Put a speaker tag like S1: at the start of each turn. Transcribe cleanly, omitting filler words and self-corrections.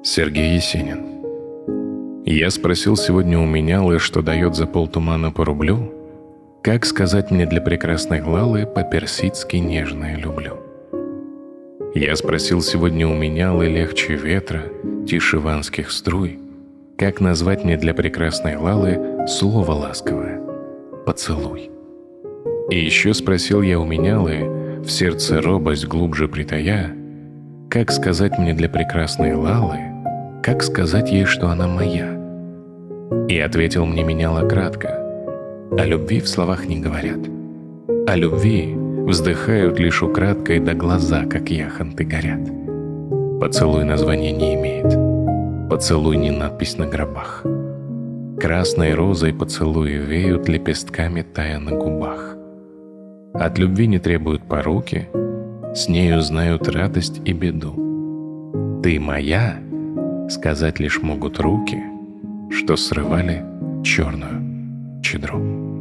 S1: Сергей Есенин. Я спросил сегодня у менялы, что дает за полтумана по рублю, как сказать мне для прекрасной Лалы по-персидски нежное люблю. Я спросил сегодня у менялы легче ветра, тише ванских струй, как назвать мне для прекрасной Лалы слово ласковое «поцелуй». И еще спросил я у менялы, в сердце робость глубже притая, как сказать мне для прекрасной Лалы, как сказать ей, что она моя. И ответил мне меняла кратко: о любви в словах не говорят, о любви вздыхают лишь украдкой, да глаза, как яхонты, горят. Поцелуй названия не имеет, поцелуй не надпись на гробах. Красной розой поцелуи веют, лепестками тая на губах. От любви не требуют поруки, с нею знают радость и беду. Ты моя, сказать лишь могут руки, что срывали черную чедру.